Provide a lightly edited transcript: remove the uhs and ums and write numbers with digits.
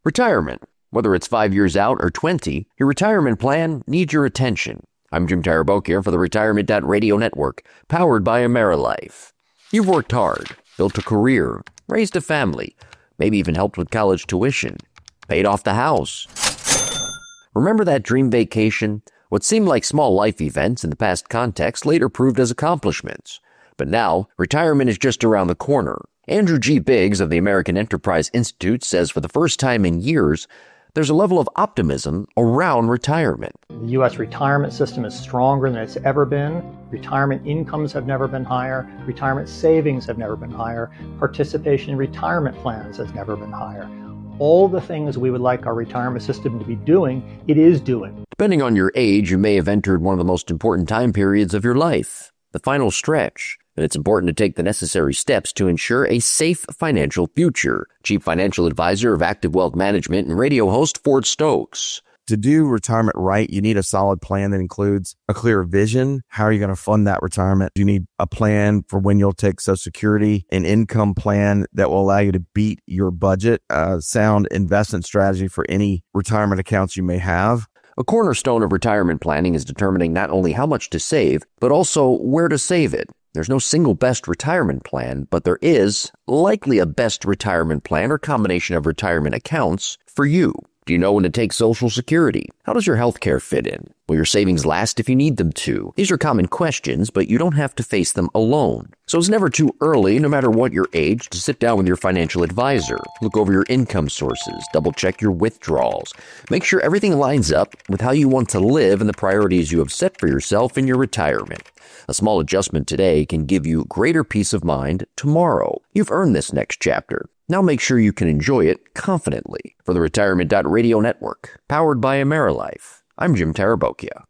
Retirement. Whether it's 5 years out or 20, your retirement plan needs your attention. I'm Jim Tarabokia for the Retirement.Radio Network, powered by AmeriLife. You've worked hard, built a career, raised a family, maybe even helped with college tuition, paid off the house. Remember that dream vacation? What seemed like small life events in the past context later proved as accomplishments. But now, retirement is just around the corner. Andrew G. Biggs of the American Enterprise Institute says for the first time in years, there's a level of optimism around retirement. The U.S. retirement system is stronger than it's ever been. Retirement incomes have never been higher. Retirement savings have never been higher. Participation in retirement plans has never been higher. All the things we would like our retirement system to be doing, it is doing. Depending on your age, you may have entered one of the most important time periods of your life, the final stretch. And it's important to take the necessary steps to ensure a safe financial future. Chief Financial Advisor of Active Wealth Management and radio host Ford Stokes. To do retirement right, you need a solid plan that includes a clear vision. How are you going to fund that retirement? You need a plan for when you'll take Social Security, an income plan that will allow you to beat your budget, a sound investment strategy for any retirement accounts you may have. A cornerstone of retirement planning is determining not only how much to save, but also where to save it. There's no single best retirement plan, but there is likely a best retirement plan or combination of retirement accounts for you. Do you know when to take Social Security? How does your health care fit in? Will your savings last if you need them to? These are common questions, but you don't have to face them alone. So it's never too early, no matter what your age, to sit down with your financial advisor. Look over your income sources, double-check your withdrawals. Make sure everything lines up with how you want to live and the priorities you have set for yourself in your retirement. A small adjustment today can give you greater peace of mind tomorrow. You've earned this next chapter. Now make sure you can enjoy it confidently. For the Retirement.Radio Network, powered by AmeriLife, I'm Jim Tarabokia.